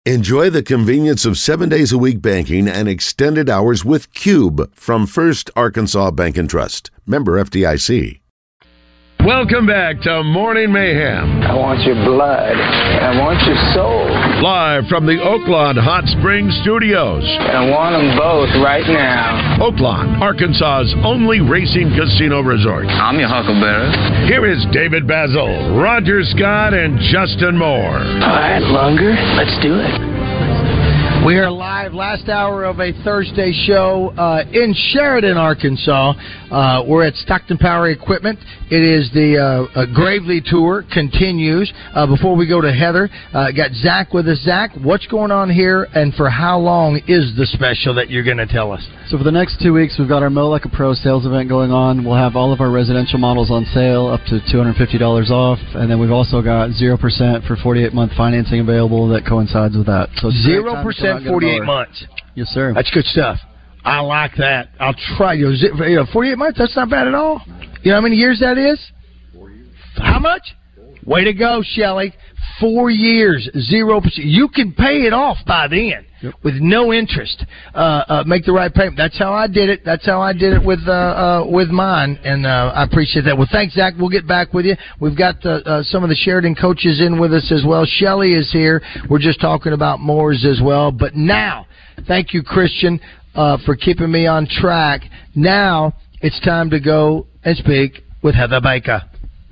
Enjoy the convenience of 7 days a week banking and extended hours with Cube from First Arkansas Bank and Trust. Member FDIC. Welcome back to Morning Mayhem. I want your blood. I want your soul. Live from the Oaklawn Hot Springs Studios. And I want them both right now. Oaklawn, Arkansas's only racing casino resort. I'm your huckleberry. Here is David Basil, Roger Scott, and Justin Moore. All right, Lunger, let's do it. We are live, last hour of a Thursday show in Sheridan, Arkansas. We're at Stockton Power Equipment. It is the Gravely Tour continues. Before we go to Heather, got Zach with us. Zach, what's going on here, and for how long is the special that you're going to tell us? So for the next 2 weeks, we've got our Mow Like a Pro sales event going on. We'll have all of our residential models on sale, up to $250 off, and then we've also got 0% for 48-month financing available that coincides with that. So 0%. 48 months. Yes, sir. That's good stuff. I like that. I'll try. 48 months, that's not bad at all. You know how many years that is? 4 years. How much? Way to go, Shelley. 4 years, 0%. You can pay it off by then with no interest. Make the right payment. That's how I did it. That's how I did it with mine, and I appreciate that. Well, thanks, Zach. We'll get back with you. We've got some of the Sheridan coaches in with us as well. Shelley is here. We're just talking about Moores as well. But now, thank you, Christian, for keeping me on track. Now it's time to go and speak with Heather Baker.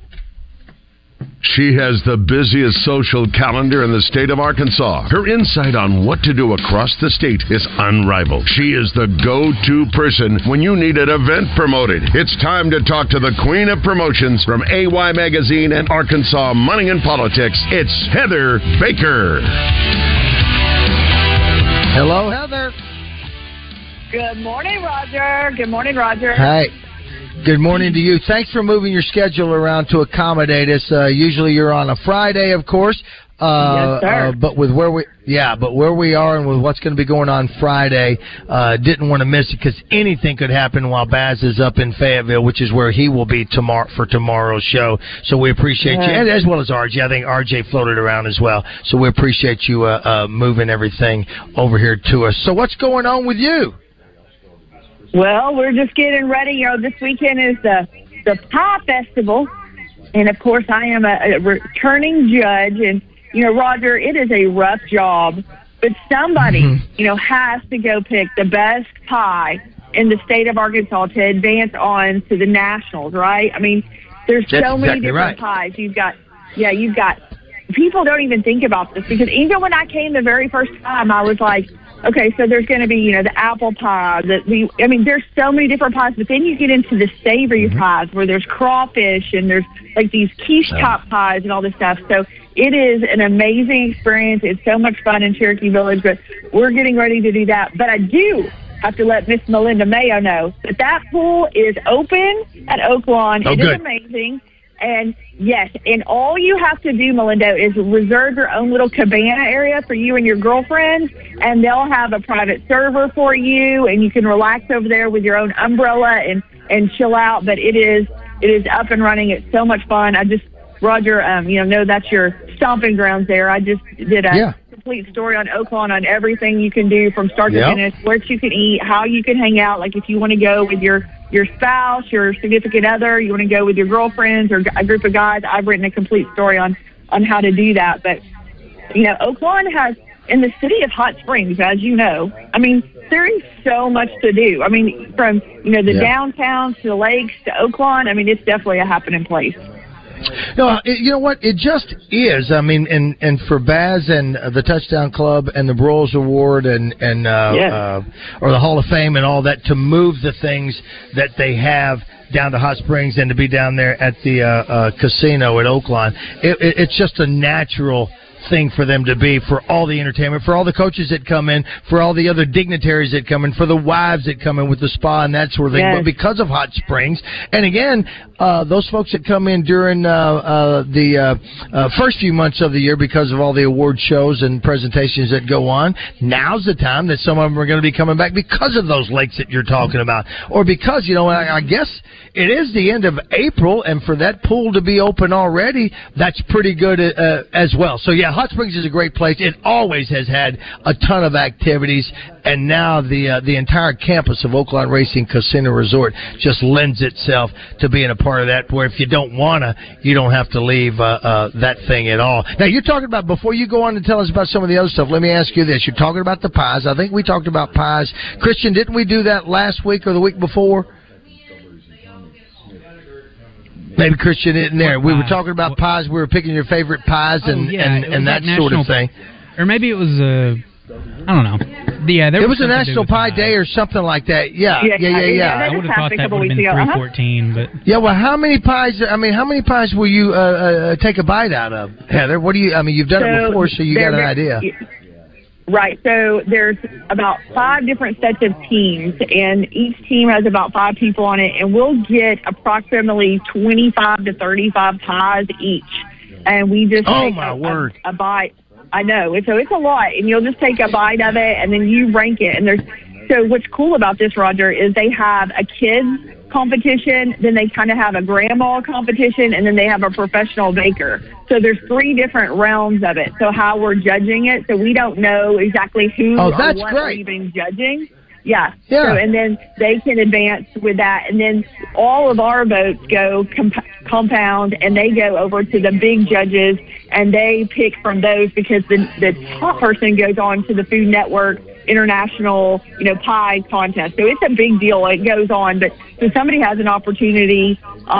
She has the busiest social calendar in the state of Arkansas. Her insight on what to do across the state is unrivaled. She is the go-to person when you need an event promoted. It's time to talk to the queen of promotions from AY Magazine and Arkansas Money and Politics. It's Heather Baker. Hello, Heather. Good morning, Roger. Good morning, Roger. Hi. Good morning to you. Thanks for moving your schedule around to accommodate us. Usually you're on a Friday, of course. Yes, sir. But where we are and with what's going to be going on Friday, didn't want to miss it because anything could happen while Baz is up in Fayetteville, which is where he will be for tomorrow's show. So we appreciate you, and as well as RJ. I think RJ floated around as well. So we appreciate you moving everything over here to us. So what's going on with you? Well, we're just getting ready. You know, this weekend is the Pie Festival, and of course, I am a returning judge. And you know, Roger, it is a rough job, but somebody, has to go pick the best pie in the state of Arkansas to advance on to the nationals, right? I mean, there's so many different pies. You've got people don't even think about this because even when I came the very first time, I was like, okay, so there's going to be, the apple pie. There's so many different pies, but then you get into the savory pies where there's crawfish and there's like these quiche top pies and all this stuff. So it is an amazing experience. It's so much fun in Cherokee Village, but we're getting ready to do that. But I do have to let Miss Melinda Mayo know that pool is open at Oaklawn. It is amazing. And yes, and all you have to do, Melinda, is reserve your own little cabana area for you and your girlfriends, and they'll have a private server for you, and you can relax over there with your own umbrella and chill out. But it is up and running. It's so much fun. Roger, know that's your stomping grounds there. I just did a complete story on Oaklawn on everything you can do from start to finish, where you can eat, how you can hang out. Like if you want to go with your spouse, your significant other, you want to go with your girlfriends or a group of guys, I've written a complete story on how to do that. But, Oaklawn has, in the city of Hot Springs, as you know, there is so much to do. From, the downtown to the lakes to Oaklawn, it's definitely a happening place. No, you know what? It just is. And for Baz and the Touchdown Club and the Broyles Award and or the Hall of Fame and all that to move the things that they have down to Hot Springs and to be down there at the casino at Oaklawn, it's just a natural thing for them to be, for all the entertainment, for all the coaches that come in, for all the other dignitaries that come in, for the wives that come in with the spa and that sort of thing. But because of Hot Springs, and again, those folks that come in during the first few months of the year because of all the award shows and presentations that go on, now's the time that some of them are going to be coming back because of those lakes that you're talking about. Or because, I guess it is the end of April, and for that pool to be open already, that's pretty good as well. So, yeah, Hot Springs is a great place. It always has had a ton of activities, and now the entire campus of Oaklawn Racing Casino Resort just lends itself to being a part of that, where if you don't want to, you don't have to leave that thing at all. Now, you're talking about, before you go on and tell us about some of the other stuff, let me ask you this. You're talking about the pies. I think we talked about pies. Christian, didn't we do that last week or the week before? Maybe Christian isn't there. We were talking about pies. We were picking your favorite pies and that sort of thing. Or maybe it was I don't know. Yeah, it was a National Pie Day or something like that. Yeah. I would have thought that would have been 314, but yeah. Well, how many pies? How many pies will you take a bite out of, Heather? What do you? You've done it before, so you got an idea. Right. So there's about 5 different sets of teams, and each team has about 5 people on it, and we'll get approximately 25 to 35 pies each, and we just take a bite. I know. So it's a lot, and you'll just take a bite of it, and then you rank it. And so what's cool about this, Roger, is they have a kids competition, then they kind of have a grandma competition, and then they have a professional baker. So there's 3 different realms of it. So how we're judging it, so we don't know exactly who or what we're even judging. Yeah. So, and then they can advance with that, and then all of our votes go compound, and they go over to the big judges, and they pick from those, because the top person goes on to the Food Network International, pie contest. So it's a big deal. It goes on, but so somebody has an opportunity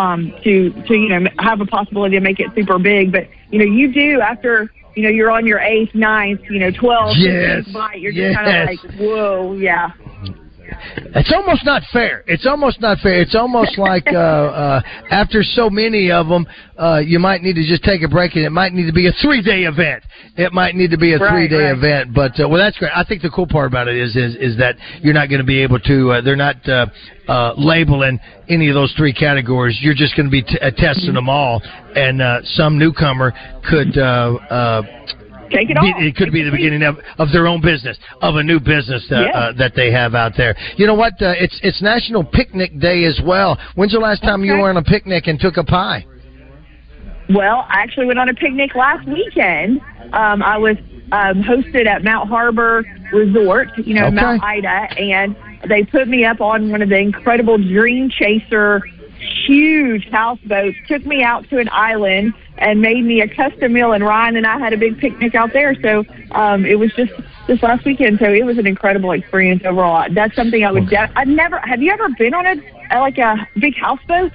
to have a possibility to make it super big. But you do after. You're on your 8th, 9th, 12th, 15th bite. You're just kind of like, whoa, yeah. It's almost not fair. It's almost like after so many of them, you might need to just take a break, and it might need to be a 3-day event. It might need to be a 3-day event. But that's great. I think the cool part about it is that you're not going to be able to. They're not labeling any of those 3 categories. You're just going to be testing them all, and some newcomer could. Take it off. It could be the beginning of their own business, of a new business that they have out there. You know what? It's National Picnic Day as well. When's the last time you were on a picnic and took a pie? Well, I actually went on a picnic last weekend. I was hosted at Mount Harbor Resort, Mount Ida, and they put me up on one of the incredible Dream Chaser huge houseboats, took me out to an island and made me a custom meal, and Ryan and I had a big picnic out there. So it was just this last weekend, so it was an incredible experience overall. That's something I would have you ever been on a big houseboat?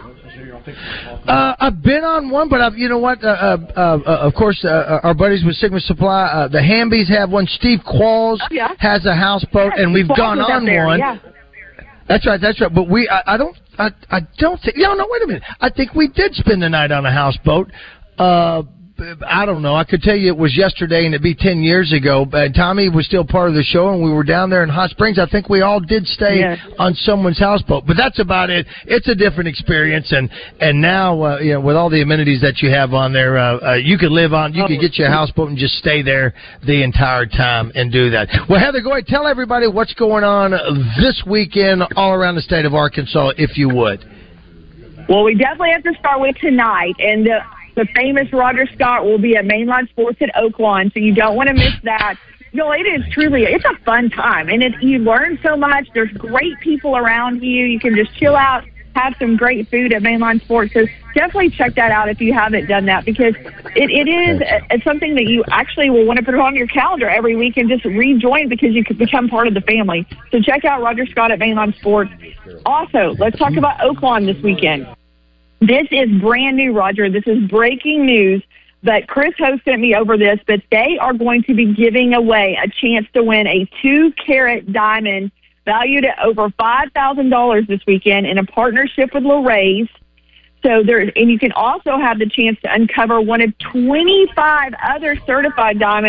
I've been on one, but you know what? Of course, our buddies with Sigma Supply, the Hambies have one. Steve Qualls has a houseboat, and we've gone on one. Yeah. That's right. But I don't think. No, wait a minute. I think we did spend the night on a houseboat. I don't know. I could tell you it was yesterday, and it'd be 10 years ago. But Tommy was still part of the show, and we were down there in Hot Springs. I think we all did stay on someone's houseboat. But that's about it. It's a different experience, and now with all the amenities that you have on there, you could live on. You could get your houseboat and just stay there the entire time and do that. Well, Heather, go ahead, tell everybody what's going on this weekend all around the state of Arkansas, if you would. Well, we definitely have to start with tonight, and the famous Roger Scott will be at Mainline Sports at Oaklawn, so you don't want to miss that. It is truly, it's a fun time, and you learn so much. There's great people around you. You can just chill out, have some great food at Mainline Sports. So definitely check that out if you haven't done that, because it's something that you actually will want to put on your calendar every week and just rejoin, because you could become part of the family. So check out Roger Scott at Mainline Sports. Also, let's talk about Oaklawn this weekend. This is brand new, Roger. This is breaking news, but Chris Ho sent me over this, but they are going to be giving away a chance to win a 2-carat diamond valued at over $5,000 this weekend in a partnership with Loray's. So and you can also have the chance to uncover one of 25 other certified diamonds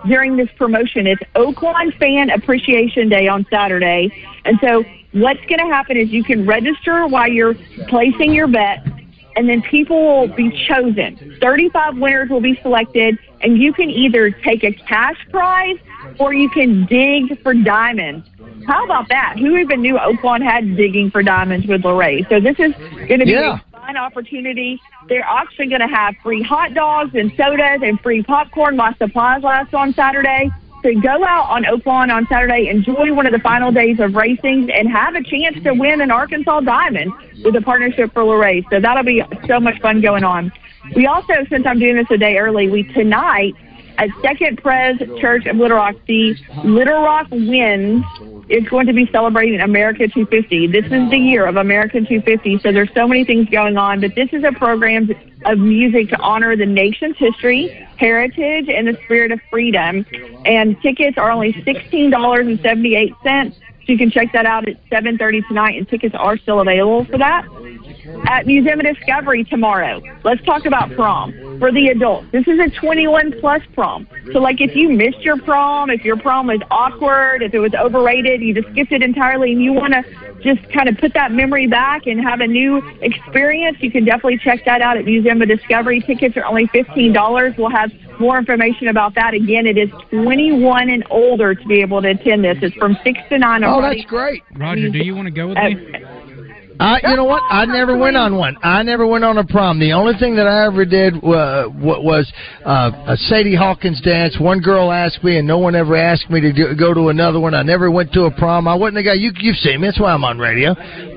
during this promotion. It's Oaklawn Fan Appreciation Day on Saturday. And so what's going to happen is you can register while you're placing your bet, and then people will be chosen. 35 winners will be selected, and you can either take a cash prize or you can dig for diamonds. How about that? Who even knew Oaklawn had digging for diamonds with Luray? So this is going to be a fun opportunity. They're actually going to have free hot dogs and sodas and free popcorn while supplies last on Saturday. So go out on Oaklawn on Saturday, enjoy one of the final days of racing, and have a chance to win an Arkansas Diamond with a partnership for Luray. So that'll be so much fun going on. We also, since I'm doing this a day early, tonight at Second Pres Church of Little Rock, the Little Rock Winds is going to be celebrating America 250. This is the year of America 250, so there's so many things going on, but this is a program of music to honor the nation's history, heritage, and the spirit of freedom. And tickets are only $16.78, so you can check that out at 7:30 tonight, and tickets are still available for that. At Museum of Discovery tomorrow, let's talk about prom for the adults. This is a 21-plus prom. So, like, if you missed your prom, if your prom was awkward, if it was overrated, you just skipped it entirely, and you want to just kind of put that memory back and have a new experience, you can definitely check that out at Museum of Discovery. Tickets are only $15. We'll have more information about that. Again, it is 21 and older to be able to attend this. It's from 6 to 9. Oh, that's great. Roger, do you want to go with me? You know what? I never went on one. I never went on a prom. The only thing that I ever did was a Sadie Hawkins dance. One girl asked me, and no one ever asked me to go to another one. I never went to a prom. I wasn't a guy. You've seen me. That's why I'm on radio.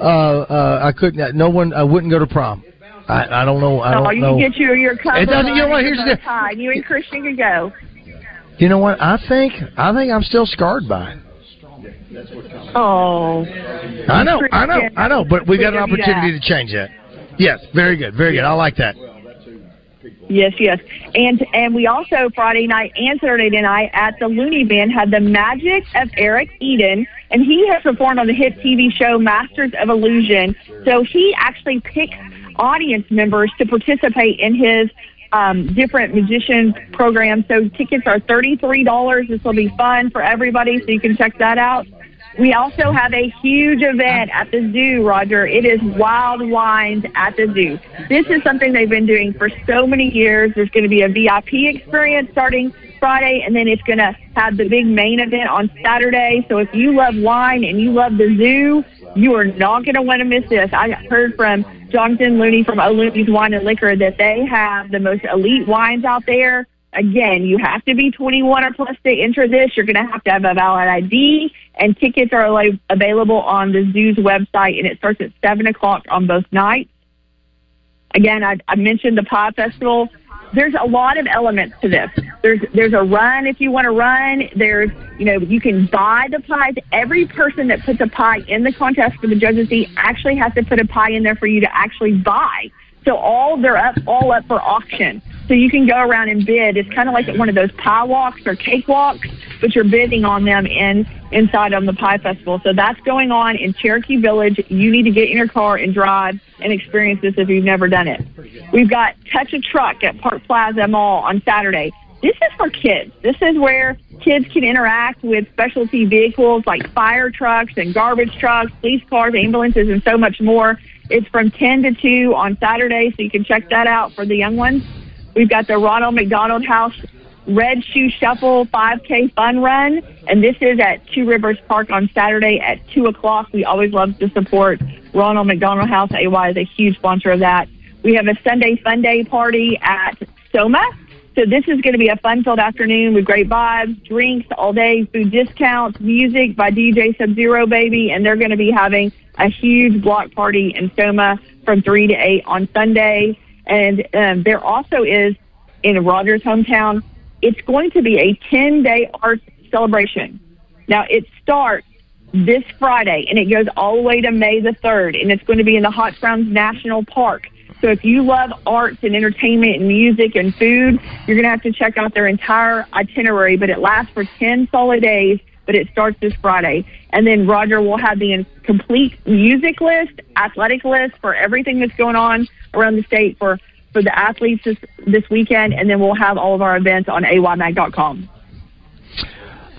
I couldn't. No one. I wouldn't go to prom. I don't know. I don't know. You can get your cover. It doesn't. You know what? Here's the tie. You and Christian can go. You know what? I think I'm still scarred by it. Oh. I know, but we got an opportunity to change that. Yes, very good. I like that. Yes. And we also, Friday night and Saturday night at the Looney Bin, had the magic of Eric Eden, and he has performed on the hit TV show Masters of Illusion. So he actually picks audience members to participate in his different musician programs. So tickets are $33. This will be fun for everybody, so you can check that out. We also have a huge event at the zoo, Roger. It is Wild Wines at the zoo. This is something they've been doing for so many years. There's going to be a VIP experience starting Friday, and then it's going to have the big main event on Saturday. So if you love wine and you love the zoo, you are not going to want to miss this. I heard from Jonathan Looney from O'Looney's Wine and Liquor that they have the most elite wines out there. Again, you have to be 21 or plus to enter this. You're going to have a valid ID, and tickets are available on the zoo's website, and it starts at 7 o'clock on both nights. Again, I mentioned the Pie Festival. There's a lot of elements to this. There's a run if you want to run. There's, you can buy the pies. Every person that puts a pie in the contest for the judges to see actually has to put a pie in there for you to actually buy. So they're all up for auction. So you can go around and bid. It's kind of like one of those pie walks or cake walks, but you're bidding on them inside on the Pie Festival. So that's going on in Cherokee Village. You need to get in your car and drive and experience this if you've never done it. We've got Touch a Truck at Park Plaza Mall on Saturday. This is for kids. This is where kids can interact with specialty vehicles like fire trucks and garbage trucks, police cars, ambulances, and so much more. It's from 10 to 2 on Saturday, so you can check that out for the young ones. We've got the Ronald McDonald House Red Shoe Shuffle 5K Fun Run, and this is at Two Rivers Park on Saturday at 2 o'clock. We always love to support Ronald McDonald House. AY is a huge sponsor of that. We have a Sunday Fun Day party at Soma. So this is going to be a fun-filled afternoon with great vibes, drinks all day, food discounts, music by DJ Sub-Zero Baby, and they're going to be having a huge block party in Soma from 3 to 8 on Sunday. And there also is, in Rogers' hometown, it's going to be a 10-day art celebration. Now, it starts this Friday, and it goes all the way to May the 3rd, and it's going to be in the Hot Springs National Park. So if you love arts and entertainment and music and food, you're going to have to check out their entire itinerary, but it lasts for 10 solid days, but it starts this Friday. And then Roger will have the complete music list, athletic list for everything that's going on around the state for the athletes this weekend, and then we'll have all of our events on aymag.com.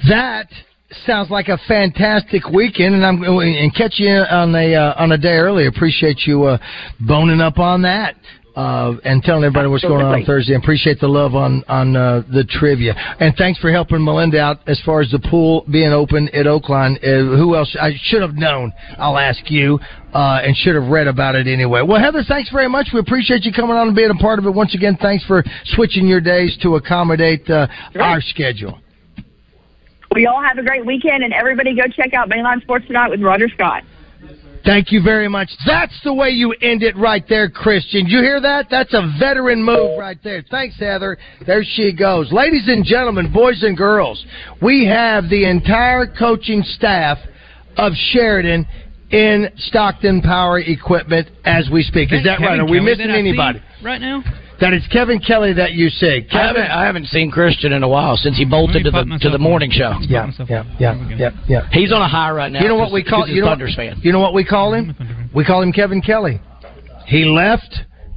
That sounds like a fantastic weekend, and catch you on a day early. Appreciate you boning up on that. And telling everybody what's going on Thursday. And appreciate the love on the trivia. And thanks for helping Melinda out as far as the pool being open at Oakline. Who else? I should have known. I'll ask you. And should have read about it anyway. Well, Heather, thanks very much. We appreciate you coming on and being a part of it. Once again, thanks for switching your days to accommodate our schedule. We all have a great weekend, and everybody go check out Mainline Sports Tonight with Roger Scott. Thank you very much. That's the way you end it right there, Christian. Did you hear that? That's a veteran move right there. Thanks, Heather. There she goes. Ladies and gentlemen, boys and girls, we have the entire coaching staff of Sheridan in Stockton Power Equipment as we speak. Is that right? Are we missing anybody? Right now? That is Kevin Kelly that you see. Kevin? I haven't seen Christian in a while since he bolted to the morning show. Yeah. He's on a high right now. You know what we call he's a Thunders fan. You know what we call him? We call him Kevin Kelly. He left.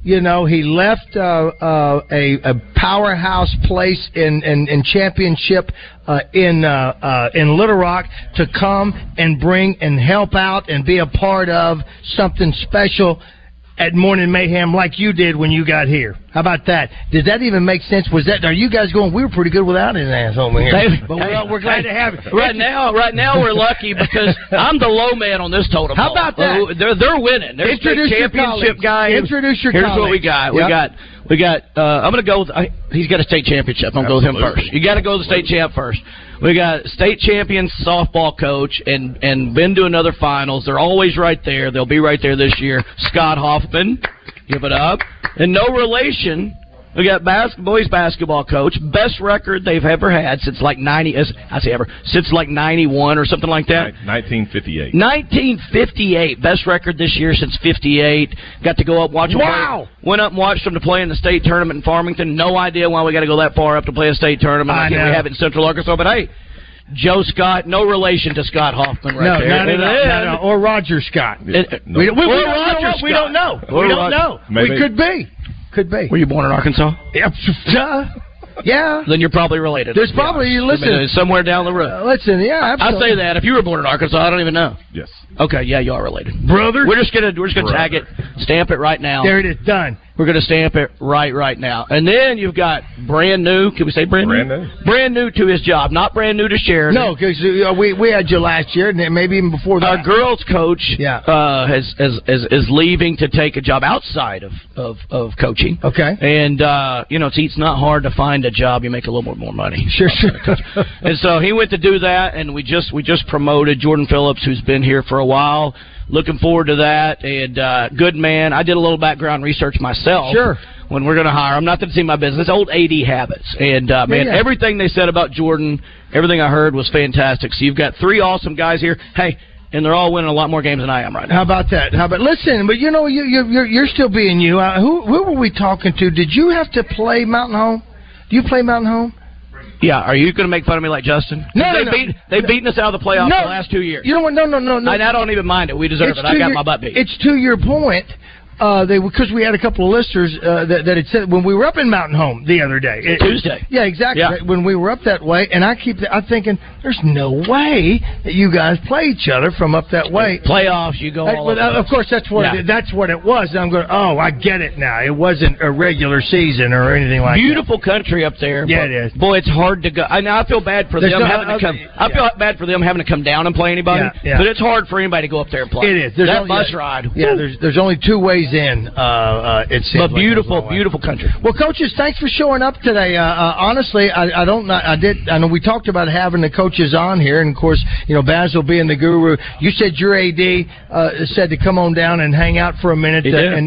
A powerhouse place in championship in Little Rock to come and bring and help out and be a part of something special at Morning Mayhem like you did when you got here. How about that? Did that even make sense? Are you guys going, we were pretty good without his ass over here. But we're glad to have it. Right now we're lucky because I'm the low man on this totem. How about that? They're winning. They're the championship guy. Introduce your Here's colleagues. What we got. Yep. We got I'm going to go with, he's got a state championship. I'm going to go with him first. You got to go with the state champ first. We got state champion softball coach and been to another finals. They're always right there. They'll be right there this year. Scott Hoffman, give it up. And no relation, we got boys basketball coach, best record they've ever had since like 91 or something like that. 1958. 1958, best record this year since 58. Got to go up and watch them play. Went up and watched them to play in the state tournament in Farmington. No idea why we got to go that far up to play a state tournament. I can't we have it in Central Arkansas, but hey, Joe Scott, no relation to Scott Hoffman right there. No, or Roger Scott. We don't know. We could be. Were you born in Arkansas? Yeah. Then you're probably related. There's probably, listen. Somewhere down the road. Listen, yeah, absolutely. I say that. If you were born in Arkansas, I don't even know. Yes. Okay, yeah, you are related. Brother? We're just gonna tag it, stamp it right now. There it is, done. We're gonna stamp it right now. And then you've got brand new, can we say brand new? Brand new to his job, not brand new to Sheridan. No, because we had you last year, and maybe even before that. Our girls coach is leaving to take a job outside of coaching. Okay. And it's not hard to find a job. You make a little more money. Sure. And so he went to do that, and we just promoted Jordan Phillips, who's been here for a while. Looking forward to that, and good man. I did a little background research myself. Sure. When we're going to hire him, not that it's in my business, old AD habits. And, everything they said about Jordan, everything I heard was fantastic. So you've got three awesome guys here. Hey, and they're all winning a lot more games than I am right now. How about that? Listen, but you're still being you. Who were we talking to? Did you have to play Mountain Home? Do you play Mountain Home? Yeah, are you going to make fun of me like Justin? They've beaten us out of the plaplayoffs the last 2 years. You know what? No. I don't even mind it. We deserve it. I got my butt beat. It's to your point. Because we had a couple of listeners that had said when we were up in Mountain Home the other day. Tuesday. Yeah, exactly. Yeah. Right, when we were up that way, and I'm thinking, there's no way that you guys play each other from up that way. Playoffs, you go all over. Of course, that's what it was. And I'm going, I get it now. It wasn't a regular season or anything like that. Beautiful country up there. Yeah, it is. Boy, it's hard to go. I feel bad for them having to come. I feel bad for them having to come down and play anybody. Yeah. But it's hard for anybody to go up there and play. It is. That bus ride. Yeah, there's only two ways in. It seems but beautiful country. Well, coaches, thanks for showing up today. Honestly, I know we talked about having the coaches on here, and of course, Basil being the guru. You said your AD said to come on down and hang out for a minute,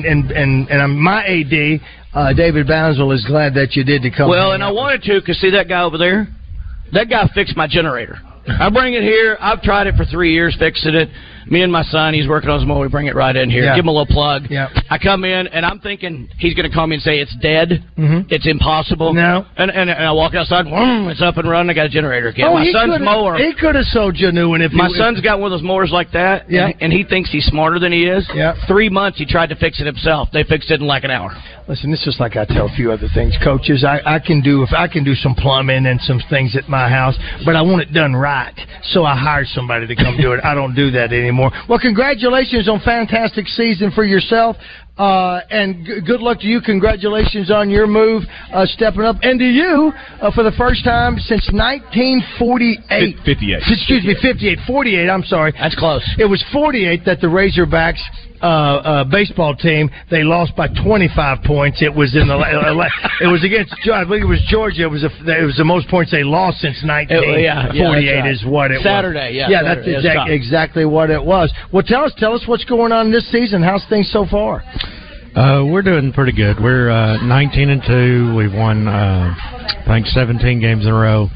and my AD, David Basil, is glad that you did to come. Well, and I wanted to, because see that guy over there? That guy fixed my generator. I bring it here. I've tried it for 3 years, fixing it. Me and my son, he's working on his mower. We bring it right in here. Yeah. Give him a little plug. Yeah. I come in, and I'm thinking he's going to call me and say it's dead. Mm-hmm. It's impossible. No. And I walk outside. It's up and running. I got a generator again. My son's mower. He could have sold you a new one. My son's got one of those mowers like that, yeah. and he thinks he's smarter than he is. Yeah. 3 months he tried to fix it himself. They fixed it in like an hour. Listen, this is like I tell a few other things, coaches. I can do some plumbing and some things at my house, but I want it done right. So I hire somebody to come do it. I don't do that anymore. Well, congratulations on fantastic season for yourself. And good luck to you. Congratulations on your move, stepping up. And to you, for the first time since 1948. 58. Excuse me, 58. 48, I'm sorry. That's close. It was 48 that the Razorbacks baseball team, they lost by 25 points. It was in the it was against, I believe it was Georgia. It was the most points they lost since 1948 right. Is what it Saturday, was. That's exactly what it was. Well, tell us what's going on this season. How's things so far? We're doing pretty good. We're 19-2. We've won, I think, 17 games in a row.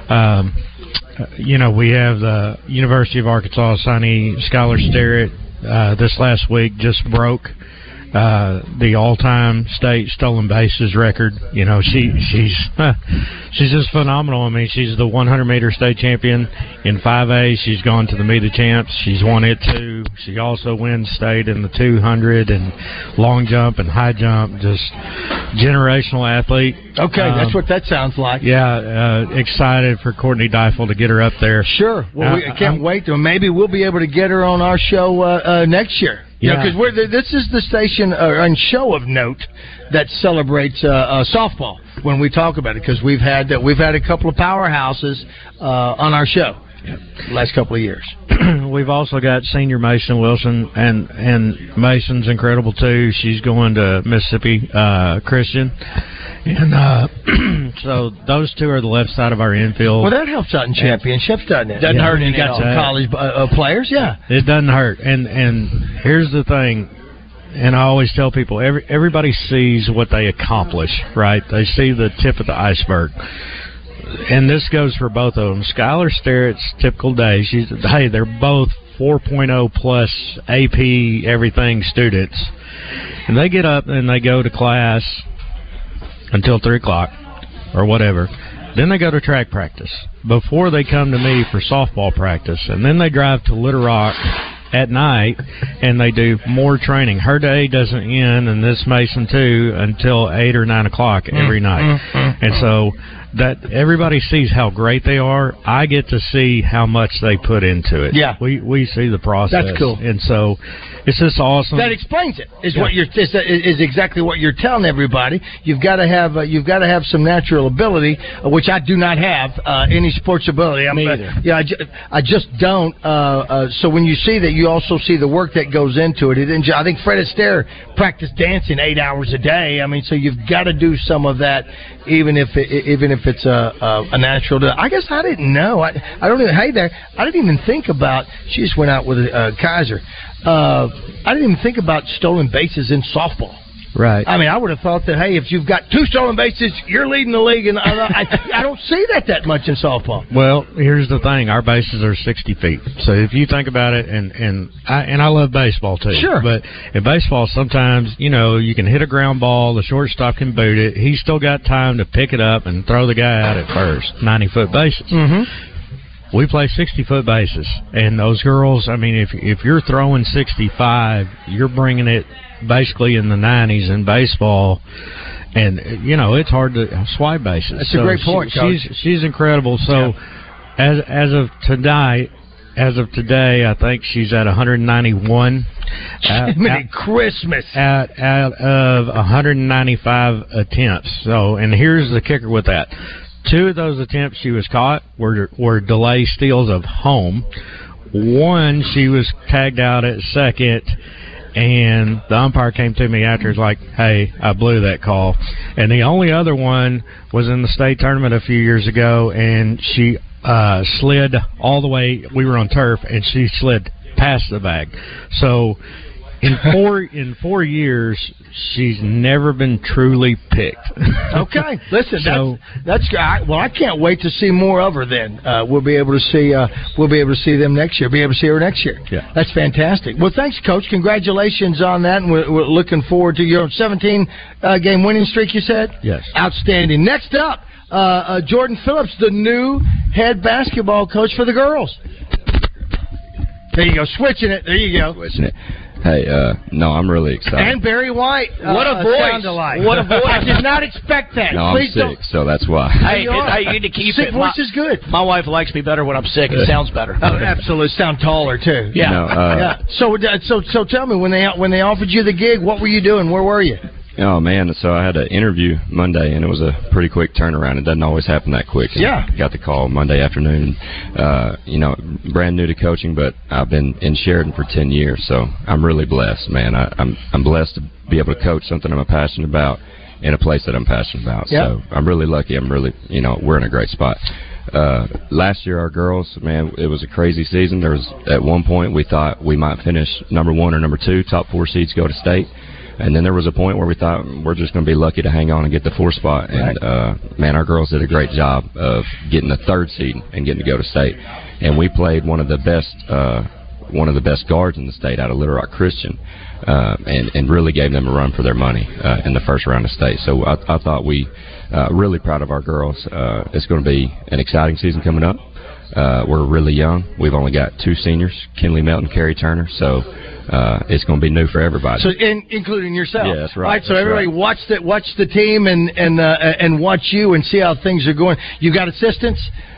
We have the University of Arkansas signee Skylar Sterrett. This last week just broke the all-time state stolen bases record. She's just phenomenal. I mean, she's the 100-meter state champion in 5A. She's gone to the Meet of Champs. She's won it too. She also wins state in the 200 and long jump and high jump. Just generational athlete. Okay, that's what that sounds like. Yeah, excited for Courtney Deifel to get her up there. Sure. Well, I can't wait. Maybe we'll be able to get her on our show next year. Because this is the station and show of note that celebrates softball when we talk about it. Because we've had a couple of powerhouses on our show the last couple of years. We've also got senior Mason Wilson, and Mason's incredible too. She's going to Mississippi Christian, and so those two are the left side of our infield. Well, that helps out in championships, doesn't it? Doesn't hurt. You got some college players, yeah. It doesn't hurt. And here's the thing, and I always tell people, everybody sees what they accomplish, right? They see the tip of the iceberg. And this goes for both of them. Skylar Sterrett's typical day. They're both 4.0 plus AP everything students, and they get up and they go to class until 3 o'clock or whatever. Then they go to track practice before they come to me for softball practice, and then they drive to Little Rock at night and they do more training. Her day doesn't end, and this Mason too, until 8 or 9 o'clock every night. And so that everybody sees how great they are. I get to see how much they put into it. Yeah, we see the process. That's cool. And so it's just awesome. That explains it. Is exactly what you're telling everybody. You've got to have some natural ability, which I do not have any sports ability. I just don't. So when you see that, you also see the work that goes into it. I think Fred Astaire practiced dancing 8 hours a day. I mean, so you've got to do some of that, even if it's a natural. I guess I didn't know. I don't even. Hey there. I didn't even think about. She just went out with Kaiser. I didn't even think about stolen bases in softball. Right. I mean, I would have thought that, hey, if you've got 2 stolen bases, you're leading the league, and I don't see that much in softball. Well, here's the thing: our bases are 60 feet. So if you think about it, and I love baseball too. Sure. But in baseball, sometimes you can hit a ground ball, the shortstop can boot it. He's still got time to pick it up and throw the guy out at first. 90-foot bases. Mm-hmm. We play 60-foot bases, and those girls. I mean, if you're throwing 65, you're bringing it basically in the 90s in baseball, and it's hard to swipe bases. That's a great point, Coach. She's incredible. So as of today, I think she's at 191. Christmas out of 195 attempts. So, and here's the kicker with that: 2 of those attempts she was caught were delay steals of home. 1 she was tagged out at second, and the umpire came to me after, was like, hey, I blew that call. And the only other one was in the state tournament a few years ago, and she slid all the way. We were on turf, and she slid past the bag. So in 4 years, she's never been truly picked. Okay, listen, that's well. I can't wait to see more of her. Then we'll be able to see them next year. Be able to see her next year. Yeah, that's fantastic. Well, thanks, Coach. Congratulations on that, and we're looking forward to your 17 game winning streak. You said, yes, outstanding. Next up, Jordan Phillips, the new head basketball coach for the girls. There you go, switching it. There you go, switching it. Hey, no, I'm really excited. And Barry White. What a voice! Sound alike. What a voice! I did not expect that. No, Please I'm sick, so that's why. Hey, you need to keep sick it. voice is good. My wife likes me better when I'm sick. It sounds better. Oh, absolutely. Sound taller too. Yeah. No, Yeah. So tell me, when they offered you the gig, what were you doing? Where were you? Oh man! So I had an interview Monday, and it was a pretty quick turnaround. It doesn't always happen that quick. Yeah. Got the call Monday afternoon. Brand new to coaching, but I've been in Sheridan for 10 years, so I'm really blessed, man. I'm blessed to be able to coach something I'm passionate about in a place that I'm passionate about. Yeah. So I'm really lucky. I'm really, we're in a great spot. Last year, our girls, man, it was a crazy season. There was at one point we thought we might finish number 1 or number 2, top 4 seeds go to state. And then there was a point where we thought we're just going to be lucky to hang on and get the 4 spot. And, man, our girls did a great job of getting the 3rd seed and getting to go to state. And we played one of the best guards in the state out of Little Rock Christian, and really gave them a run for their money in the first round of state. So I thought we really proud of our girls. It's going to be an exciting season coming up. We're really young. We've only got 2 seniors, Kinley Melton, Carrie Turner. So it's going to be new for everybody. So, including yourself. Yeah, that's right. So everybody watch the team and watch you and see how things are going. You got assistants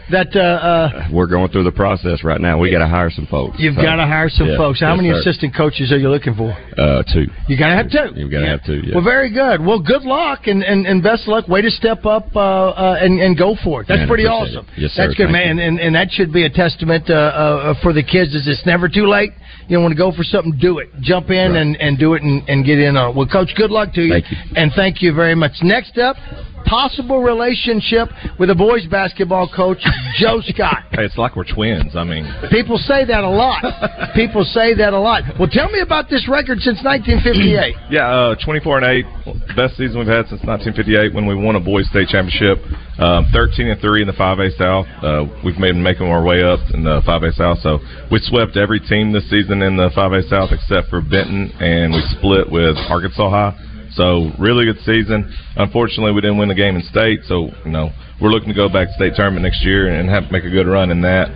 that we're going through the process right now. We got to hire some folks. You've got to hire some folks. How many assistant coaches are you looking for? 2. You got to have 2. You've got to have 2. Yeah. Well, very good. Well, good luck and best of luck. Way to step up and go for it. That's man, pretty awesome. Yes, sir. That's good, man. And that should be a testament for the kids. Is it's never too late. You want to go for something, do it. Jump in and do it and get in on it. Well, Coach, good luck to you. Thank you. And thank you very much. Next up, possible relationship with a boys basketball coach, Joe Scott. Hey, it's like we're twins. I mean, people say that a lot. People say that a lot. Well, tell me about this record since 1958. Yeah, 24-8, best season we've had since 1958 when we won a boys state championship. 13-3 in the 5A South. We've been making our way up in the 5A South. So we swept every team this season in the 5A South except for Benton, and we split with Arkansas High. So really good season. Unfortunately, we didn't win the game in state. So we're looking to go back to state tournament next year and make a good run in that.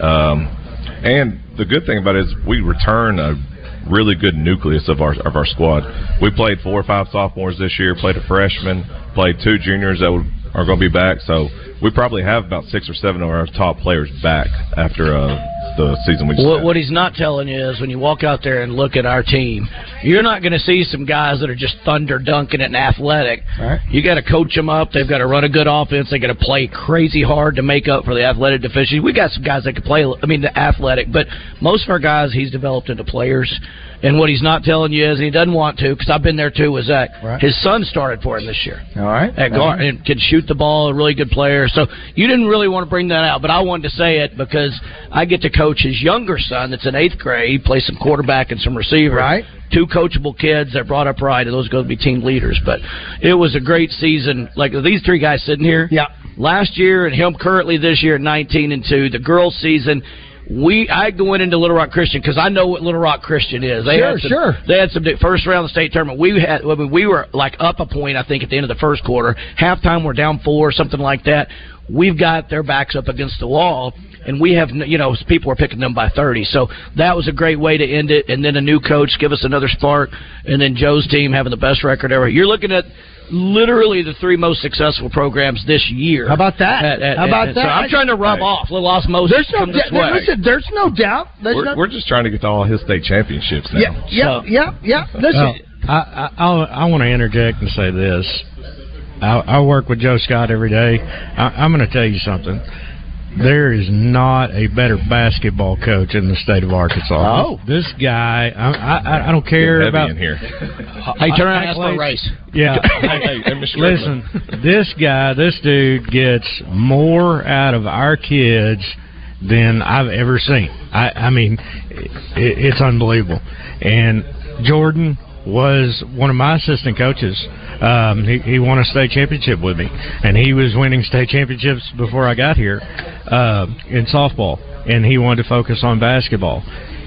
And the good thing about it is we return a really good nucleus of our squad. We played 4 or 5 sophomores this year, played a freshman, played 2 juniors that are going to be back. So we probably have about 6 or 7 of our top players back after the season we just had. What he's not telling you is when you walk out there and look at our team, you're not going to see some guys that are just thunder dunking and athletic. Right. You got to coach them up. They've got to run a good offense. They got to play crazy hard to make up for the athletic deficiency. We got some guys that can play. The athletic, but most of our guys he's developed into players. And what he's not telling you is, and he doesn't want to, because I've been there too, was that his son started for him this year. All right. At guard, and can shoot the ball, a really good player. So you didn't really want to bring that out, but I wanted to say it because I get to coach his younger son that's in 8th grade. He plays some quarterback and some receiver. Right. 2 coachable kids that brought up right, and those are going to be team leaders. But it was a great season. Like these 3 guys sitting here. Yeah. Last year and him currently this year at 19-2. The girls' season. I go into Little Rock Christian because I know what Little Rock Christian is. They had some first round of the state tournament. We were like up a point, I think, at the end of the first quarter. Halftime, we're down 4, something like that. We've got their backs up against the wall, and we have, people are picking them by 30. So that was a great way to end it. And then a new coach give us another spark, and then Joe's team having the best record ever. You're looking at literally the 3 most successful programs this year. How about that? How about that? So I'm trying to rub off a little osmosis. Listen, there's no doubt. We're just trying to get to all his state championships now. Yeah. Listen, I want to interject and say this. I work with Joe Scott every day. I'm going to tell you something. There is not a better basketball coach in the state of Arkansas. Oh, this guy! I don't care about. In here. Hey, turn around and ask for a race. Yeah. Listen, this dude gets more out of our kids than I've ever seen. I mean, it's unbelievable. And Jordan was one of my assistant coaches. He won a state championship with me, and he was winning state championships before I got here in softball, and he wanted to focus on basketball.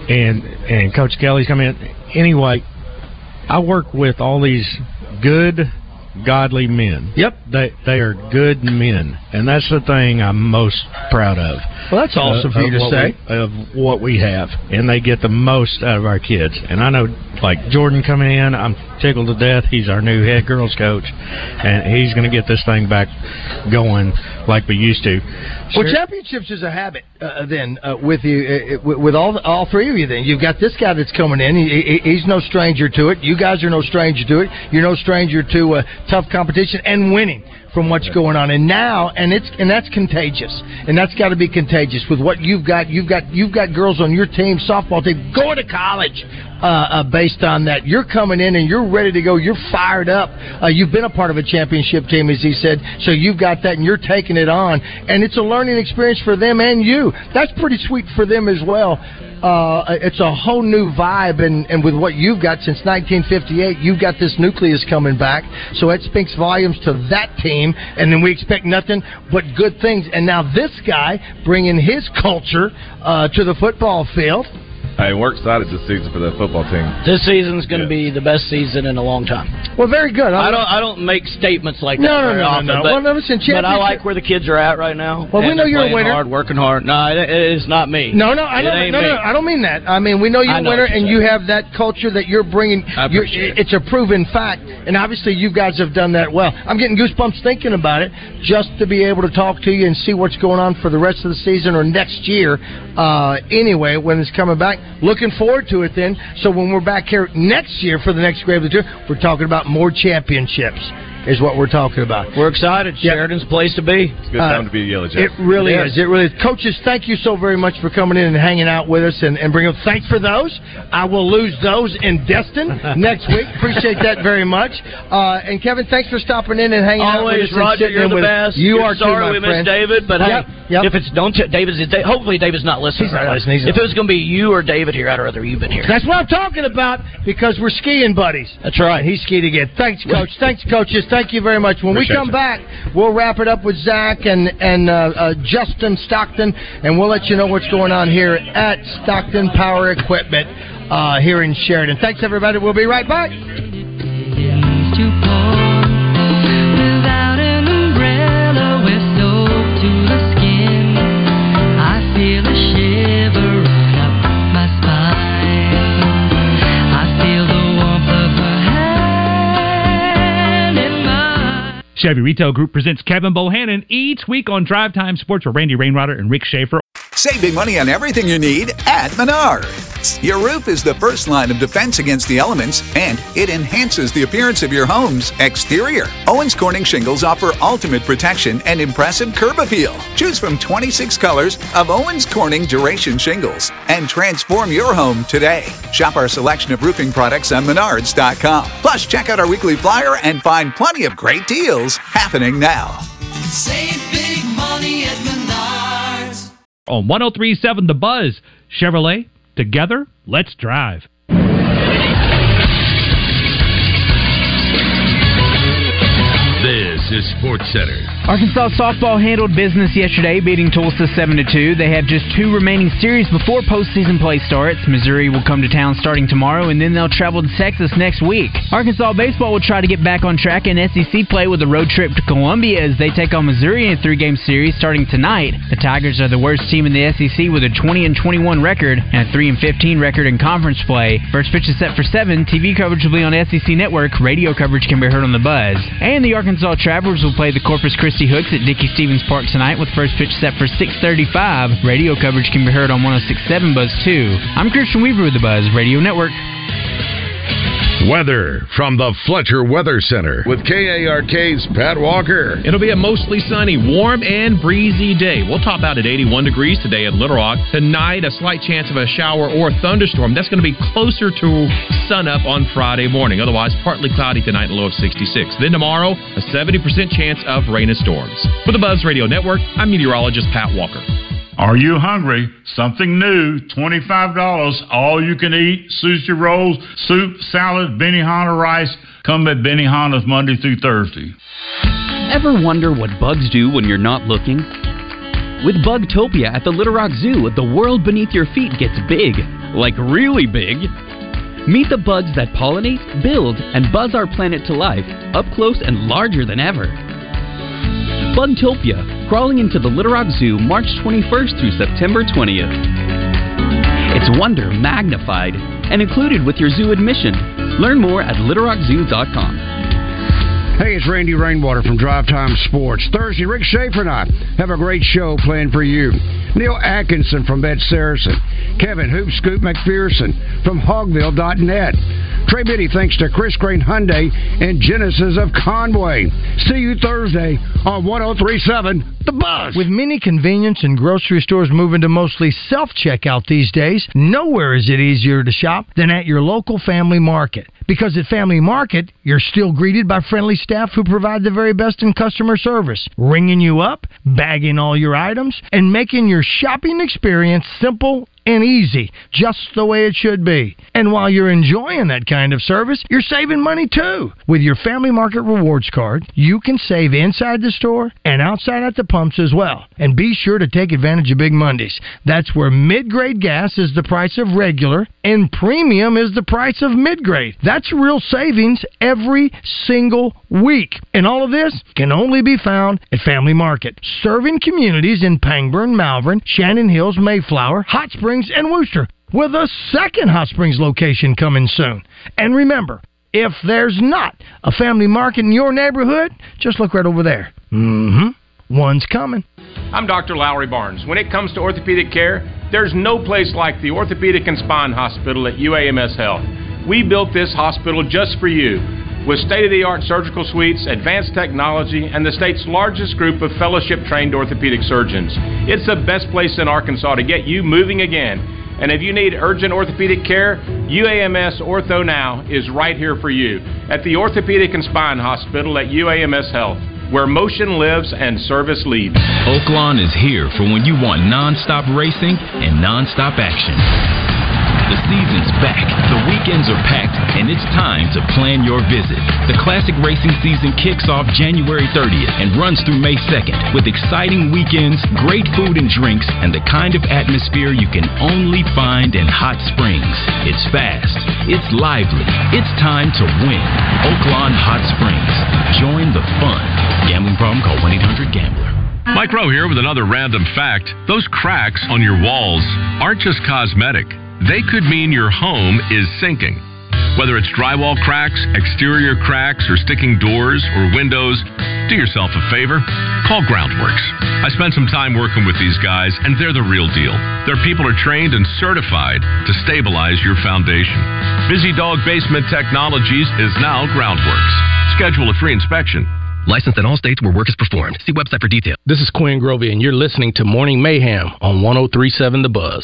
And Coach Kelly's coming in. Anyway, I work with all these good godly men. Yep. They are good men, and that's the thing I'm most proud of. Well, that's awesome for you to say. Of what we have, and they get the most out of our kids. And I know, like Jordan coming in, I'm tickled to death. He's our new head girls coach, and he's going to get this thing back going like we used to. Well, championships is a habit then with you, with all three of you. Then you've got this guy that's coming in. He's no stranger to it. You guys are no stranger to it. You're no stranger to tough competition and winning from what's going on. And now, and that's contagious, and that's got to be contagious with what you've got. You've got girls on your team, softball team, going to college. Based on that, you're coming in and you're ready to go. You're fired up. You've been a part of a championship team, as he said, so you've got that and you're taking it on. And it's a learning experience for them and you. That's pretty sweet for them as well. It's a whole new vibe, and with what you've got since 1958, you've got this nucleus coming back. So it speaks volumes to that team, and then we expect nothing but good things. And now this guy bringing his culture to the football field. Hey, we're excited this season for the football team. This season's going to be the best season in a long time. Well, very good. I don't make statements like that. No. But, well, listen, but I like where the kids are at right now. Well, we know you're a winner. Working hard. No, it's not me. No, I don't mean that. I mean, we know you're a winner, and you have that culture that you're bringing. It's a proven fact, and obviously you guys have done that well. I'm getting goosebumps thinking about it, just to be able to talk to you and see what's going on for the rest of the season or next year. Anyway, when it's coming back. Looking forward to it then. So when we're back here next year for the next grade of the tour, we're talking about more championships. Is what we're talking about. We're excited. Yep. Sheridan's a place to be. It's a good time to be a Yellow Jacket. It really is. It really is. Coaches, thank you so very much for coming in and hanging out with us and bringing. Thanks for those. I will lose those in Destin next week. Appreciate that very much. And Kevin, thanks for stopping in and hanging out with us. Roger, you're the best. You are sorry too, we missed David, but yep. If it's hopefully David's not listening. He's not listening. If it was going to be you or David here, I'd rather you been here. That's what I'm talking about, because we're skiing buddies. That's right. He skied again. Thanks, Coach. Thanks, coaches. Thank you very much. When we come back, we'll wrap it up with Zach and Justin Stockton, and we'll let you know what's going on here at Stockton Power Equipment here in Sheridan. Thanks, everybody. We'll be right back. Chevy Retail Group presents Kevin Bohannon each week on Drive Time Sports with Randy Rainwater and Rick Schaefer. Save big money on everything you need at Menards. Your roof is the first line of defense against the elements, and it enhances the appearance of your home's exterior. Owens Corning shingles offer ultimate protection and impressive curb appeal. Choose from 26 colors of Owens Corning Duration shingles and transform your home today. Shop our selection of roofing products on Menards.com. Plus, check out our weekly flyer and find plenty of great deals happening now. Save big money at Menards. On 103.7 The Buzz, Chevrolet, together, let's drive. This is SportsCenter. Arkansas softball handled business yesterday, beating Tulsa 7-2. They have just 2 remaining series before postseason play starts. Missouri will come to town starting tomorrow, and then they'll travel to Texas next week. Arkansas baseball will try to get back on track in SEC play with a road trip to Columbia as they take on Missouri in a 3-game series starting tonight. The Tigers are the worst team in the SEC with a 20-21 record and a 3-15 record in conference play. First pitch is set for 7. TV coverage will be on SEC Network. Radio coverage can be heard on The Buzz. And the Arkansas Travelers will play the Corpus Christi Hooks at Dickey Stevens Park tonight with first pitch set for 6:35. Radio coverage can be heard on 106.7 Buzz 2. I'm Christian Weaver with The Buzz Radio Network. Weather from the Fletcher Weather Center with KARK's Pat Walker. It'll be a mostly sunny, warm, and breezy day. We'll top out at 81 degrees today at Little Rock. Tonight, a slight chance of a shower or thunderstorm. That's going to be closer to sunup on Friday morning. Otherwise, partly cloudy tonight, a low of 66. Then tomorrow, a 70% chance of rain and storms. For the Buzz Radio Network, I'm meteorologist Pat Walker. Are you hungry? Something new, $25, all you can eat, sushi rolls, soup, salad, Benihana rice. Come at Benihana's Monday through Thursday. Ever wonder what bugs do when you're not looking? With Bugtopia at the Little Rock Zoo, the world beneath your feet gets big. Like really big. Meet the bugs that pollinate, build, and buzz our planet to life, up close and larger than ever. Bugtopia, crawling into the Little Rock Zoo March 21st through September 20th. It's wonder magnified and included with your zoo admission. Learn more at littlerockzoo.com. Hey, it's Randy Rainwater from Drive Time Sports. Thursday, Rick Schaefer and I have a great show planned for you. Neil Atkinson from Bet Saracen. Kevin Hoop Scoop McPherson from Hogville.net. Trey Biddy thanks to Chris Crane Hyundai and Genesis of Conway. See you Thursday on 103.7 The Buzz. With many convenience and grocery stores moving to mostly self-checkout these days, nowhere is it easier to shop than at your local Family Market. Because at Family Market, you're still greeted by friendly staff who provide the very best in customer service, ringing you up, bagging all your items, and making your shopping experience simple and easy, just the way it should be. And while you're enjoying that kind of service, you're saving money too. With your Family Market Rewards card, you can save inside the store and outside at the pumps as well. And be sure to take advantage of Big Mondays. That's where mid-grade gas is the price of regular and premium is the price of mid-grade. That's real savings every single week. And all of this can only be found at Family Market, serving communities in Pangburn, Malvern, Shannon Hills, Mayflower, Hot Springs, and Worcester, with a second Hot Springs location coming soon. And remember, if there's not a Family Market in your neighborhood, just look right over there. One's coming. I'm Dr. Lowry Barnes. When it comes to orthopedic care, there's no place like the Orthopedic and Spine Hospital at UAMS Health. We built this hospital just for you, with state-of-the-art surgical suites, advanced technology, and the state's largest group of fellowship-trained orthopedic surgeons. It's the best place in Arkansas to get you moving again. And if you need urgent orthopedic care, UAMS Ortho Now is right here for you at the Orthopedic and Spine Hospital at UAMS Health, where motion lives and service leads. Oaklawn is here for when you want non-stop racing and non-stop action. The season's back, the weekends are packed, and it's time to plan your visit. The classic racing season kicks off January 30th and runs through May 2nd with exciting weekends, great food and drinks, and the kind of atmosphere you can only find in Hot Springs. It's fast, it's lively, it's time to win. Oaklawn Hot Springs. Join the fun. Gambling problem? Call 1-800-GAMBLER. Mike Rowe here with another random fact. Those cracks on your walls aren't just cosmetic. They could mean your home is sinking. Whether it's drywall cracks, exterior cracks, or sticking doors or windows, do yourself a favor. Call Groundworks. I spent some time working with these guys, and they're the real deal. Their people are trained and certified to stabilize your foundation. Busy Dog Basement Technologies is now Groundworks. Schedule a free inspection. Licensed in all states where work is performed. See website for details. This is Quinn Grovey, and you're listening to Morning Mayhem on 103.7 The Buzz.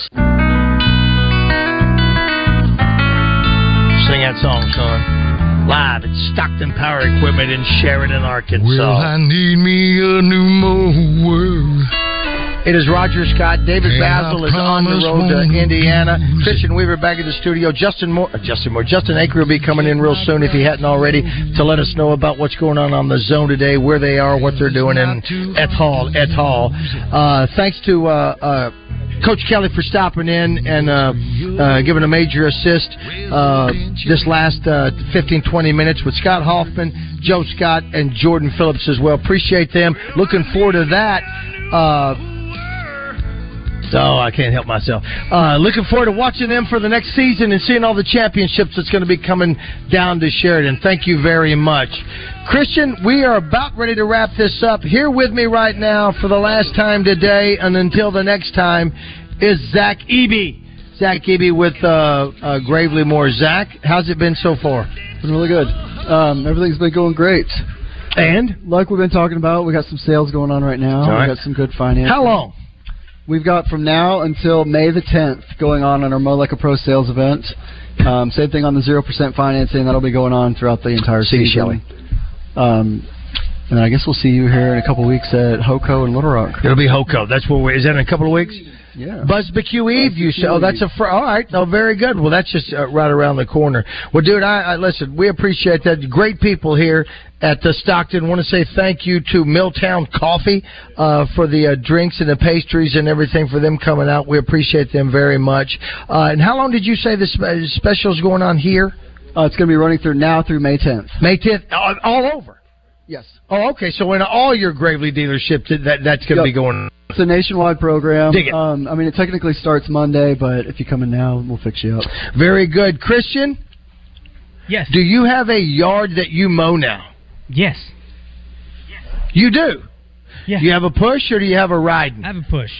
Sing that song, son. Live at Stockton Power Equipment in Sheridan, Arkansas. Well, I need me a new mower. It is Roger Scott. David Basil is on the road to Indiana. Christian Weaver back in the studio. Justin Aker will be coming in real soon, if he hadn't already, to let us know about what's going on the zone today, where they are, what they're doing, and et al. Thanks to Coach Kelly for stopping in and giving a major assist this last 15-20 minutes with Scott Hoffman, Joe Scott, and Jordan Phillips as well. Appreciate them. Looking forward to that. I can't help myself. Looking forward to watching them for the next season and seeing all the championships that's going to be coming down to Sheridan. Thank you very much. Christian, we are about ready to wrap this up. Here with me right now for the last time today and until the next time is Zach Eby. Zach Eby with Gravely More. Zach, how's it been so far? It's been really good. Everything's been going great. And? Like we've been talking about, we got some sales going on right now. Right. We got some good financing. How long? We've got from now until May the 10th going on our Mo Like a Pro sales event. Same thing on the 0% financing. That'll be going on throughout the entire season. See you, Shelley. And then I guess we'll see you here in a couple of weeks at HOCO in Little Rock. It'll be HOCO. That's where is that in a couple of weeks? Yeah. Busbecue Eve, you say. Oh, that's all right. Oh, very good. Well, that's just right around the corner. Well, dude, I listen, we appreciate that. Great people here at Stockton. I want to say thank you to Milltown Coffee for the drinks and the pastries and everything, for them coming out. We appreciate them very much. And how long did you say this special is going on here? It's going to be running through May 10th. May 10th, all over? Yes. Oh, okay. So in all your Gravely dealerships, that's going to be going on. It's a nationwide program. Dig it. I mean, it technically starts Monday, but if you come in now, we'll fix you up. Very good. Christian? Yes. Do you have a yard that you mow now? Yes. You do? Yeah. Do you have a push or do you have a riding? I have a push.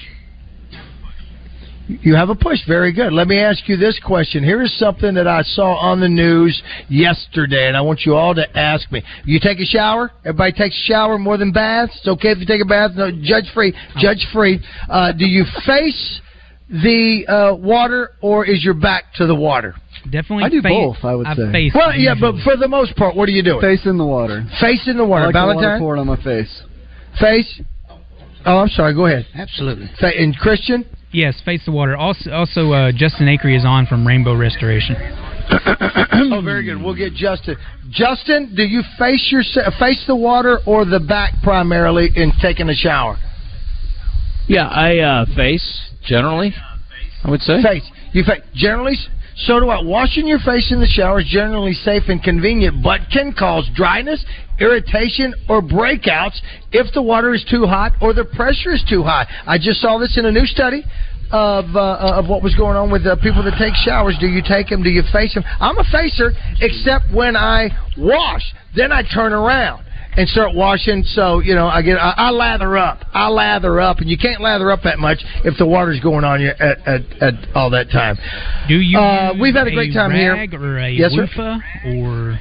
You have a push. Very good. Let me ask you this question. Here is something that I saw on the news yesterday, and I want you all to ask me. You take a shower? Everybody takes a shower more than baths? It's okay if you take a bath? No, judge free. Judge free. Do you face the water, or is your back to the water? Definitely. I do both, I would say. Face well, yeah, usually. but for the most part, what are you doing? Facing the water. Facing the water. I like Valentine? the water pouring on my face. Face? Oh, I'm sorry. Go ahead. Absolutely. And Christian? Yes, face the water. Also, Justin Acree is on from Rainbow Restoration. Oh, very good. We'll get Justin. Justin, do you face the water or the back primarily in taking a shower? Yeah, I face generally. I would say face. You face generally. So do I. Washing your face in the shower is generally safe and convenient, but can cause dryness, irritation, or breakouts if the water is too hot or the pressure is too high. I just saw this in a new study of what was going on with people that take showers. Do you take them? Do you face them? I'm a facer, except when I wash. Then I turn around and start washing. So, I lather up. And you can't lather up that much if the water's going on you at all that time. Do you we've had a great time here. Or a yes, loofah, or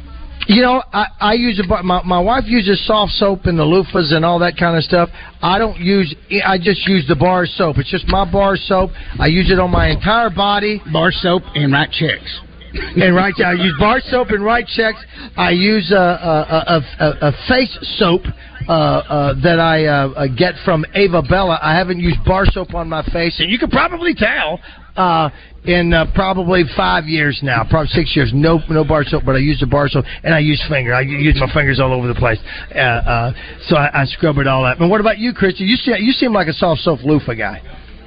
I use my wife uses soft soap and the loofahs and all that kind of stuff. I just use the bar soap. It's just my bar soap. I use it on my entire body. Bar soap and right checks. I use bar soap and right checks. I use a face soap that I get from Ava Bella. I haven't used bar soap on my face, and you can probably tell in probably 5 years now, probably 6 years. No bar soap, but I use the bar soap, and I use finger. I use my fingers all over the place, so I scrub it all up. And what about you, Christian? You seem like a soft soap loofah guy.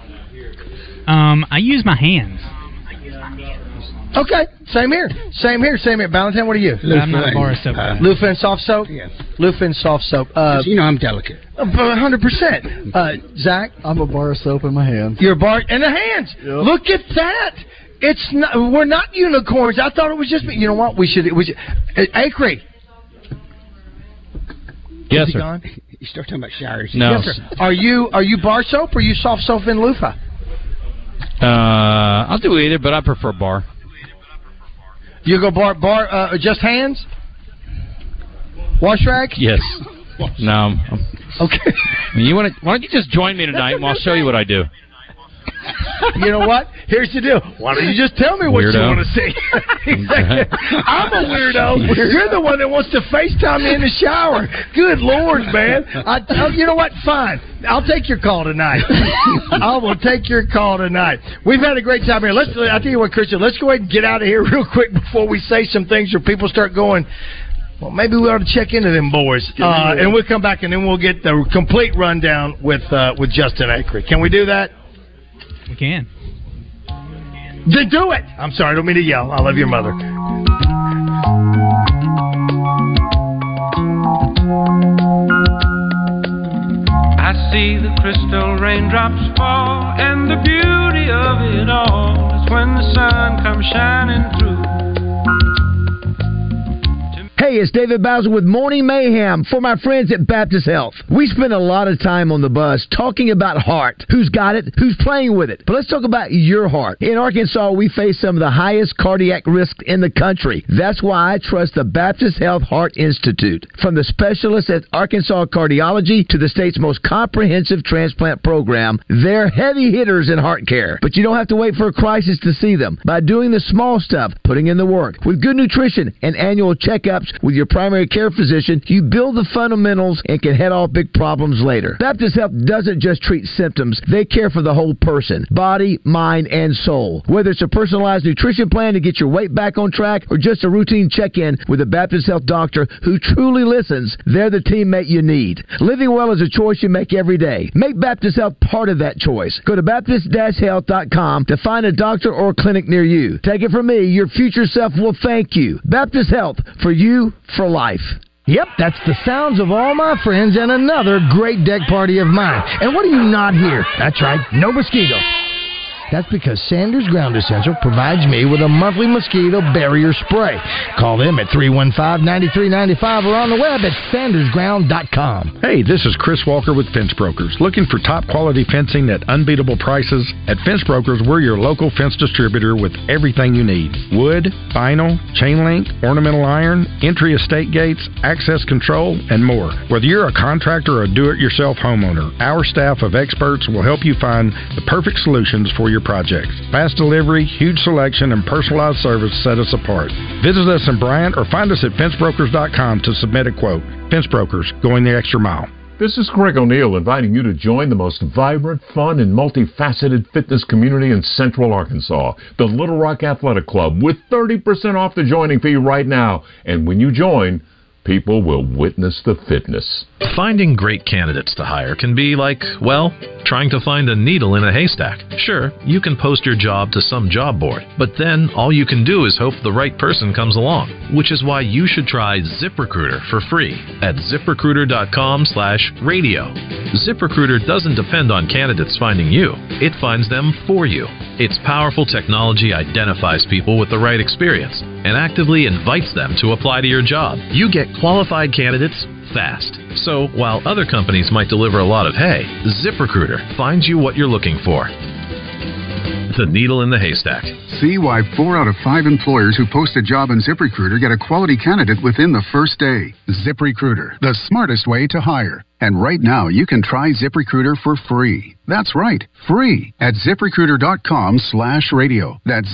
I use my hands. Okay, same here. Valentine, what are you? I'm not a bar soap guy. Loofah and soft soap? Yes. Loofah and soft soap. I'm delicate. 100%. Zach? I'm a bar of soap in my hands. You're a bar in the hands. Yep. Look at that. It's not. We're not unicorns. I thought it was just me. You know what? We should. Acree. Yes, sir. Gone? You start talking about showers. No. Yes, sir. Are you bar soap or are you soft soap and loofah? I'll do either, but I prefer bar. You go bar, just hands? Wash rag? Yes. No. Okay. Why don't you just join me tonight and I'll show you what I do. You know what? Here's the deal. Why don't you just tell me what you want to see? Exactly. I'm a weirdo. You're the one that wants to FaceTime me in the shower. Good Lord, man. You know what? Fine. I'll take your call tonight. I will take your call tonight. We've had a great time here. I'll tell you what, Christian, let's go ahead and get out of here real quick before we say some things or people start going, well, maybe we ought to check into them boys. And we'll come back and then we'll get the complete rundown with Justin Acree. Can we do that? We can. Then do it! I'm sorry, I don't mean to yell. I love your mother. I see the crystal raindrops fall, and the beauty of it all is when the sun comes shining through. Hey, it's David Bowser with Morning Mayhem for my friends at Baptist Health. We spend a lot of time on the bus talking about heart. Who's got it? Who's playing with it? But let's talk about your heart. In Arkansas, we face some of the highest cardiac risks in the country. That's why I trust the Baptist Health Heart Institute. From the specialists at Arkansas Cardiology to the state's most comprehensive transplant program, they're heavy hitters in heart care. But you don't have to wait for a crisis to see them. By doing the small stuff, putting in the work, with good nutrition and annual checkups, with your primary care physician, you build the fundamentals and can head off big problems later. Baptist Health doesn't just treat symptoms. They care for the whole person, body, mind, and soul. Whether it's a personalized nutrition plan to get your weight back on track or just a routine check-in with a Baptist Health doctor who truly listens, they're the teammate you need. Living well is a choice you make every day. Make Baptist Health part of that choice. Go to Baptist-Health.com to find a doctor or clinic near you. Take it from me, your future self will thank you. Baptist Health, for you, for life. Yep, that's the sounds of all my friends and another great deck party of mine. And what do you not hear? That's right, no mosquitoes. That's because Sanders Ground Essential provides me with a monthly mosquito barrier spray. Call them at 315-9395 or on the web at sandersground.com. Hey, this is Chris Walker with Fence Brokers. Looking for top quality fencing at unbeatable prices? At Fence Brokers, we're your local fence distributor with everything you need. Wood, vinyl, chain link, ornamental iron, entry estate gates, access control, and more. Whether you're a contractor or a do-it-yourself homeowner, our staff of experts will help you find the perfect solutions for your projects. Fast delivery, huge selection, and personalized service set us apart. Visit us in Bryant or find us at fencebrokers.com to submit a quote. Fence Brokers, going the extra mile. This is Greg O'Neill inviting you to join the most vibrant, fun, and multifaceted fitness community in Central Arkansas, the Little Rock Athletic Club, with 30% off the joining fee right now. And when you join, people will witness the fitness. Finding great candidates to hire can be like, well, trying to find a needle in a haystack. Sure, you can post your job to some job board, but then all you can do is hope the right person comes along, which is why you should try ZipRecruiter for free at ZipRecruiter.com/radio. ZipRecruiter doesn't depend on candidates finding you. It finds them for you. Its powerful technology identifies people with the right experience and actively invites them to apply to your job. You get qualified candidates fast. So while other companies might deliver a lot of hay, ZipRecruiter finds you what you're looking for. The needle in the haystack. See why 4 out of 5 employers who post a job on ZipRecruiter get a quality candidate within the first day. ZipRecruiter, the smartest way to hire. And right now, you can try ZipRecruiter for free. That's right, free at ZipRecruiter.com/radio. That's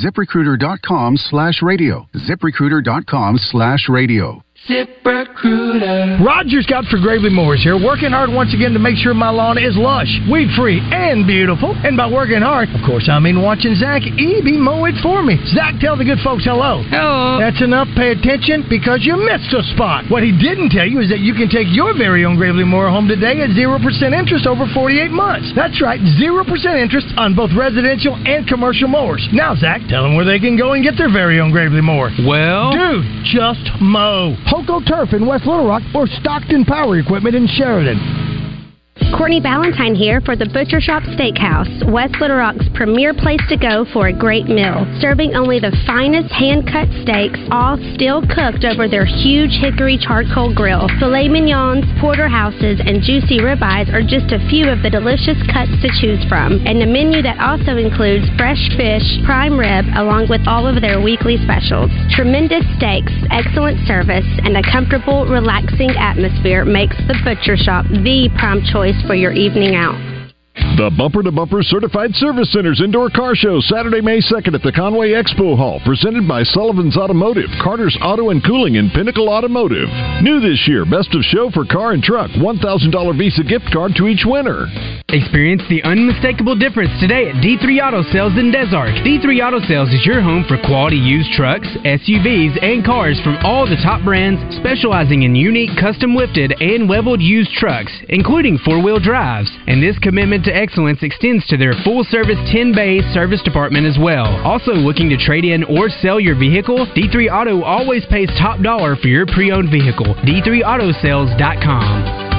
ZipRecruiter.com/radio. ZipRecruiter.com/radio. ZipRecruiter. Roger Scott for Gravely Mowers here, working hard once again to make sure my lawn is lush, weed-free, and beautiful. And by working hard, of course, I mean watching Zach Eby mow it for me. Zach, tell the good folks hello. Hello. That's enough. Pay attention because you missed a spot. What he didn't tell you is that you can take your very own Gravely Mower home today at 0% interest over 48 months. That's right, 0% interest on both residential and commercial mowers. Now, Zach, tell them where they can go and get their very own Gravely Mower. Well, dude, just mow. Hoco Turf in West Little Rock or Stockton Power Equipment in Sheridan. Courtney Ballantyne here for the Butcher Shop Steakhouse, West Little Rock's premier place to go for a great meal. Serving only the finest hand-cut steaks, all still cooked over their huge hickory charcoal grill. Filet mignons, porterhouses, and juicy ribeyes are just a few of the delicious cuts to choose from. And a menu that also includes fresh fish, prime rib, along with all of their weekly specials. Tremendous steaks, excellent service, and a comfortable, relaxing atmosphere makes the Butcher Shop the prime choice for your evening out. The Bumper to Bumper Certified Service Center's Indoor Car Show, Saturday, May 2nd at the Conway Expo Hall, presented by Sullivan's Automotive, Carter's Auto and Cooling, and Pinnacle Automotive. New this year, Best of Show for Car and Truck, $1,000 Visa gift card to each winner. Experience the unmistakable difference today at D3 Auto Sales in Des Arc. D3 Auto Sales is your home for quality used trucks, SUVs, and cars from all the top brands, specializing in unique custom lifted and leveled used trucks, including four-wheel drives. And this commitment to excellence extends to their full-service 10-bay service department as well. Also looking to trade in or sell your vehicle? D3 Auto always pays top dollar for your pre-owned vehicle. D3Autosales.com.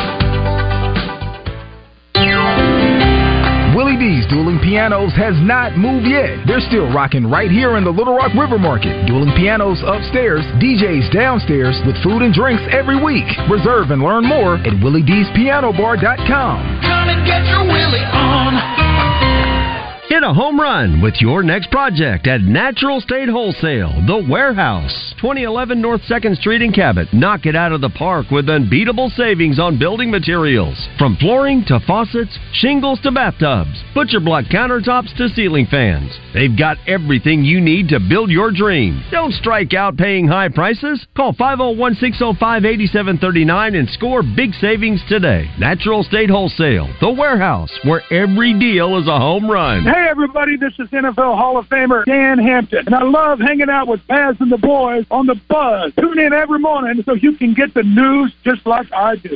Willie D's Dueling Pianos has not moved yet. They're still rocking right here in the Little Rock River Market. Dueling Pianos upstairs, DJs downstairs with food and drinks every week. Reserve and learn more at WillieD'sPianoBar.com. Come and get your Willie on. Hit a home run with your next project at Natural State Wholesale, The Warehouse, 2011 North 2nd Street in Cabot. Knock it out of the park with unbeatable savings on building materials. From flooring to faucets, shingles to bathtubs, butcher block countertops to ceiling fans. They've got everything you need to build your dream. Don't strike out paying high prices. Call 501-605-8739 and score big savings today. Natural State Wholesale, The Warehouse, where every deal is a home run. Hey, everybody, this is NFL Hall of Famer Dan Hampton, and I love hanging out with Baz and the boys on The Buzz. Tune in every morning so you can get the news just like I do.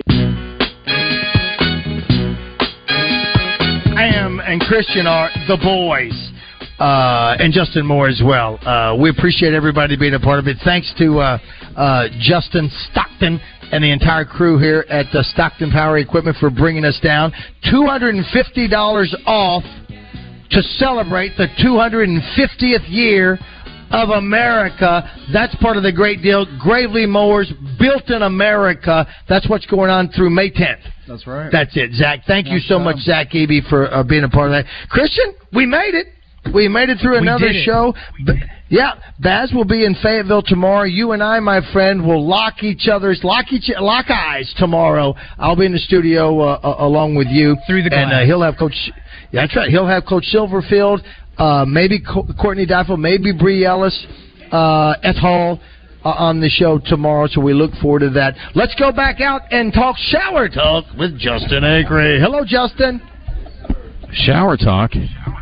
Sam and Christian are the boys, and Justin Moore as well. We appreciate everybody being a part of it. Thanks to Justin Stockton and the entire crew here at Stockton Power Equipment for bringing us down. $250 off to celebrate the 250th year of America. That's part of the great deal. Gravely Mowers, built in America. That's what's going on through May 10th. That's right. That's it, Zach. Thank you so much, Zach Eby, for being a part of that. Christian, we made it. We made it through another show. Yeah, Baz will be in Fayetteville tomorrow. You and I, my friend, will lock eyes tomorrow. I'll be in the studio along with you. Through the glass. And he'll have Coach. Yeah, that's right. He'll have Coach Silverfield, maybe Courtney Difel, maybe Bree Ellis, et al. On the show tomorrow. So we look forward to that. Let's go back out and talk shower talk with Justin Acree. Hello, Justin. Shower talk.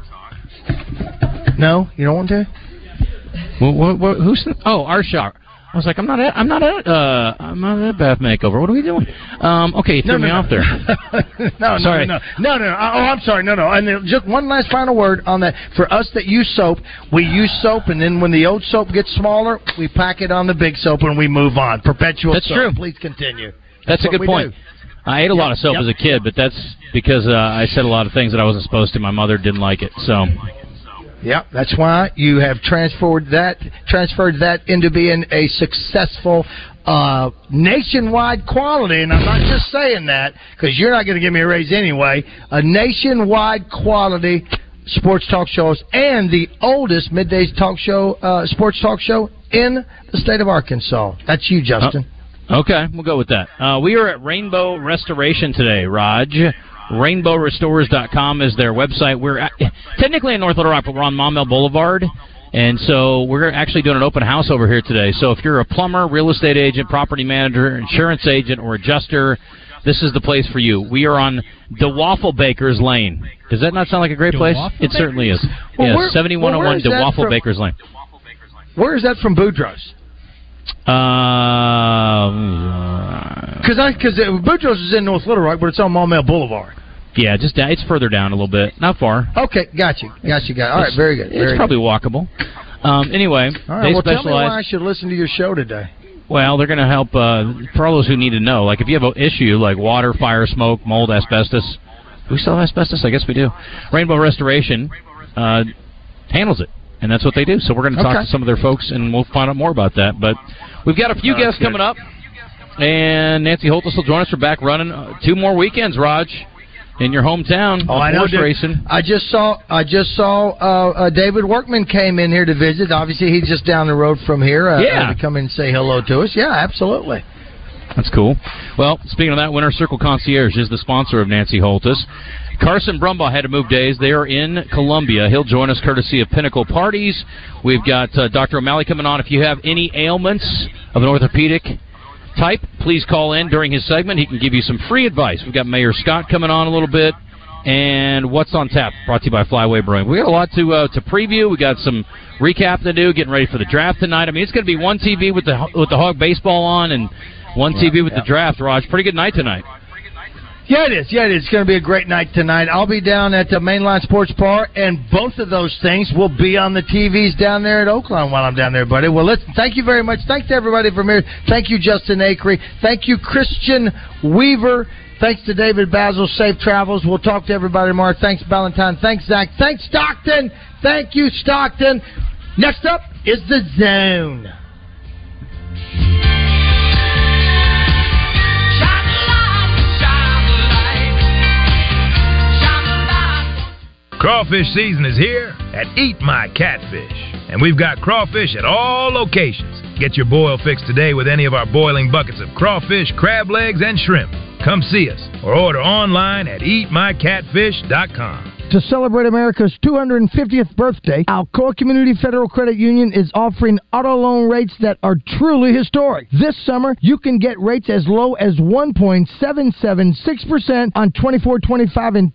No, you don't want to? What, who's? Oh, our shower. I was like, I'm not at bath makeover. What are we doing? Okay, you threw me off there. No. Oh, I'm sorry. No. And then just one last final word on that. For us that use soap, we use soap, and then when the old soap gets smaller, we pack it on the big soap and we move on. Perpetual That's soap. True. Please continue. That's a good point. I ate a lot of soap as a kid, but that's because I said a lot of things that I wasn't supposed to. My mother didn't like it, so. Yep, that's why you have transferred that into being a successful nationwide quality, and I'm not just saying that because you're not going to give me a raise anyway. A nationwide quality sports talk shows and the oldest midday talk show, sports talk show in the state of Arkansas. That's you, Justin. Okay, we'll go with that. We are at Rainbow Restoration today, Raj. RainbowRestorers.com is their website. We're technically in North Little Rock, but we're on Maumelle Boulevard, and so we're actually doing an open house over here today. So if you're a plumber, real estate agent, property manager, insurance agent, or adjuster, this is the place for you. We are on DeWaffle Bakers Lane. Does that not sound like a great place? It certainly is. Well, yes, 7101 DeWaffle Bakers Lane. Where is that from Boudreaux's? Because Boudreaux's is in North Little Rock, but it's on Maumelle Boulevard. Yeah, just down, it's further down a little bit, not far. Okay, got you. All right, very good. It's probably walkable. Anyway, all right, well, tell me why I should listen to your show today. Well, they're going to help for all those who need to know. Like if you have an issue like water, fire, smoke, mold, asbestos. Do we still have asbestos? I guess we do. Rainbow Restoration handles it. And that's what they do. So we're going to talk to some of their folks, and we'll find out more about that. But we've got a few guests coming up, and Nancy Holthus will join us. We're back running 2 more weekends, Raj, in your hometown. Oh, I know. Racing. I just saw David Workman came in here to visit. Obviously, he's just down the road from here. To come in and say hello to us. Yeah, absolutely. That's cool. Well, speaking of that, Winter Circle Concierge is the sponsor of Nancy Holthus. Carson Brumbaugh had to move days. They are in Columbia. He'll join us courtesy of Pinnacle Parties. We've got Dr. O'Malley coming on. If you have any ailments of an orthopedic type, please call in during his segment. He can give you some free advice. We've got Mayor Scott coming on a little bit. And What's on Tap, brought to you by Flyway Brewing. We got a lot to preview. We got some recap to do, getting ready for the draft tonight. I mean, it's going to be one TV with the Hog baseball on and one TV with the draft, Raj. Pretty good night tonight. Yeah, it is. It's going to be a great night tonight. I'll be down at the Mainline Sports Bar, and both of those things will be on the TVs down there at Oakland while I'm down there, buddy. Well, listen, thank you very much. Thanks to everybody from here. Thank you, Justin Acree. Thank you, Christian Weaver. Thanks to David Basil. Safe travels. We'll talk to everybody tomorrow. Thanks, Valentine. Thanks, Zach. Thanks, Stockton. Thank you, Stockton. Next up is The Zone. Crawfish season is here at Eat My Catfish, and we've got crawfish at all locations. Get your boil fix today with any of our boiling buckets of crawfish, crab legs, and shrimp. Come see us or order online at eatmycatfish.com. To celebrate America's 250th birthday, Alcoa Community Federal Credit Union is offering auto loan rates that are truly historic. This summer, you can get rates as low as 1.776% on 24, 25, and